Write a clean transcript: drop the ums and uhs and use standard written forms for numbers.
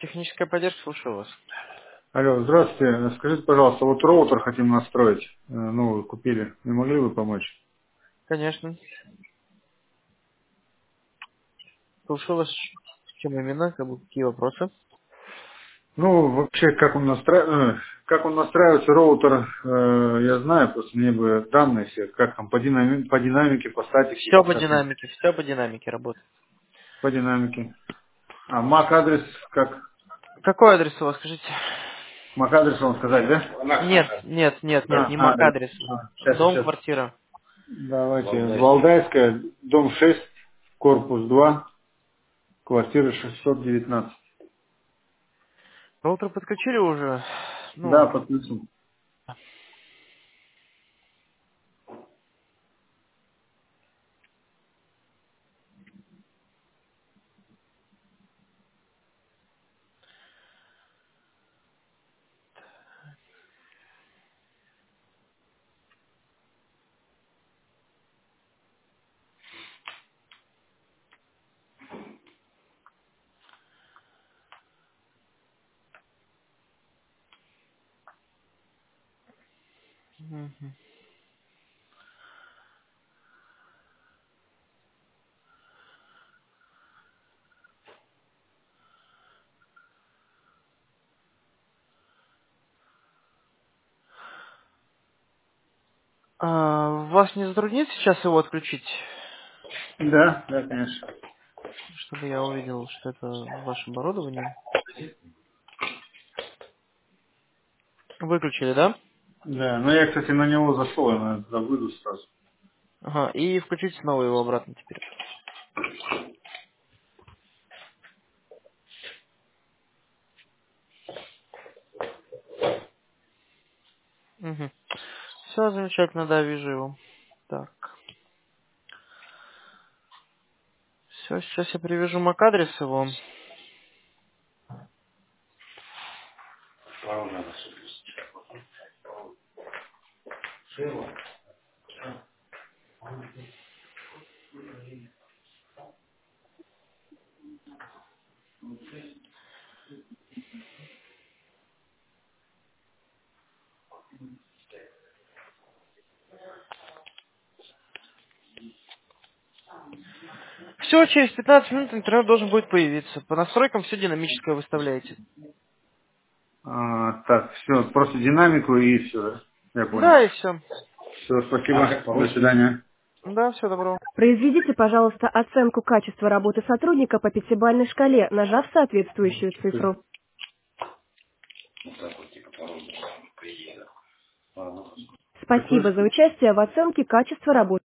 Техническая поддержка, слушаю вас. Алло, здравствуйте. Скажите, пожалуйста, вот роутер хотим настроить. Новый купили. Не могли бы помочь? Конечно. Слушаю вас. Чем именно? Какие вопросы? Ну, вообще, как он настраивается, роутер, я знаю, просто мне бы данные все, как там, по динамике, по статике, как он, Все по динамике работает. по динамике. А MAC адрес, как, Какой адрес у вас, скажите? MAC адрес вам сказать, да? Нет, не Адрес. МАК-адрес. Дом, Сейчас. квартира. Давайте. Валдайская, дом 6, корпус 2, квартира 619. Роутер подключили уже? Да, Ну, подключен. мгм. Вас не затруднит сейчас его отключить? Да, да, конечно. Чтобы я увидел, что это ваше оборудование. Выключили, да? Да, но я, кстати, на него зашел, я, наверное, туда выйду сразу. Ага, и включите снова его обратно теперь. Угу. Все замечательно, да, вижу его. Так. Все, сейчас я привяжу MAC-адрес его. Все, через 15 минут интернет должен будет появиться. По настройкам все динамическое выставляете. Так, все, просто динамику и все, да? Я понял. Да, и все. Все, спасибо. До свидания. Да, все добро. Произведите, пожалуйста, оценку качества работы сотрудника по пятибалльной шкале, нажав соответствующую цифру. Спасибо Какой? за участие в оценке качества работы.